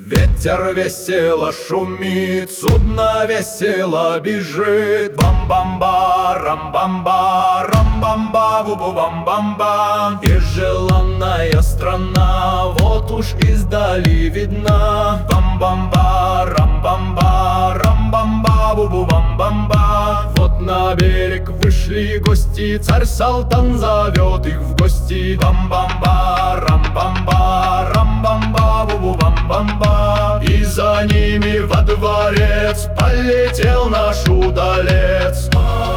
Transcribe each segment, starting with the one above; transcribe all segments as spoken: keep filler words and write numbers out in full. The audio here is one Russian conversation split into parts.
Ветер весело шумит, судно весело бежит. Бам-бам-ба, рам-бам-ба, рам-бам-ба, бу-бу-бам-бам-ба. И желанная страна вот уж издали видна. Бам-бам-ба, рам-бам-ба, рам-бам-ба, бу-бу-бам-бам-ба. Вот на берег вышли гости, царь Салтан зовет их в гости. Бам-бам-ба, рам-бам-ба, рам-бам-ба, бу-бу-бам-бам-ба. И за ними во дворец полетел наш удалец.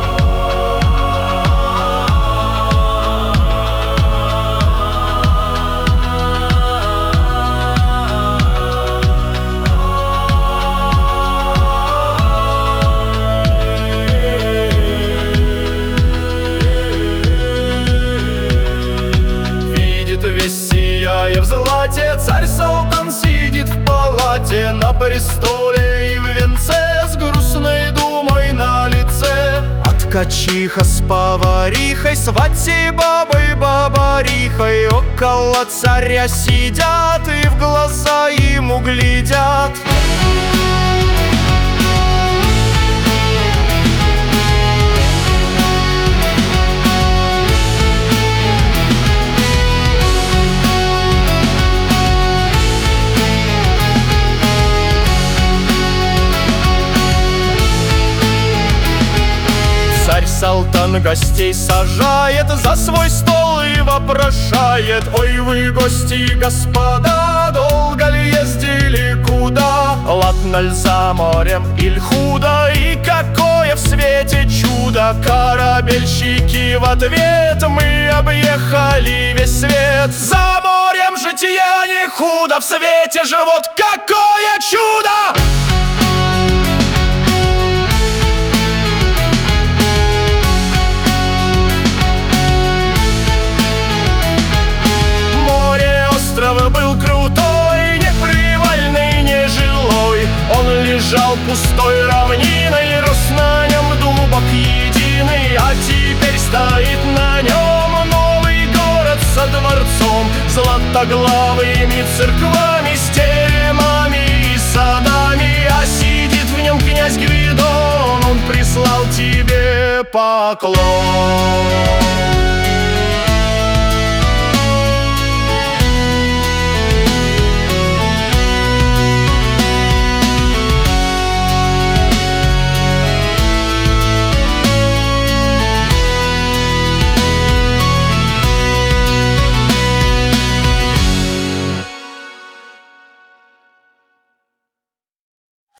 Видит весь сияя в злате, царь Салтан сидит в палате на престоле и в венце, с грустной думой на лице. А ткачиха с поварихой, свати бабой бабарихой около царя сидят и в глаза ему глядят. Царь Салтан гостей сажает за свой стол и вопрошает: ой, вы, гости, господа, долго ли ездили куда? Ладно ль за морем иль худо, и какое в свете чудо? Корабельщики в ответ: мы объехали весь свет. За морем жития не худо, в свете же вот какое чудо! Остров был крутой, не привальный, не жилой. Он лежал пустой равниной, рос на нем дубок единый. А теперь стоит на нем новый город со дворцом, златоглавыми церквами, с теремами и садами. А сидит в нем князь Гвидон, он прислал тебе поклон.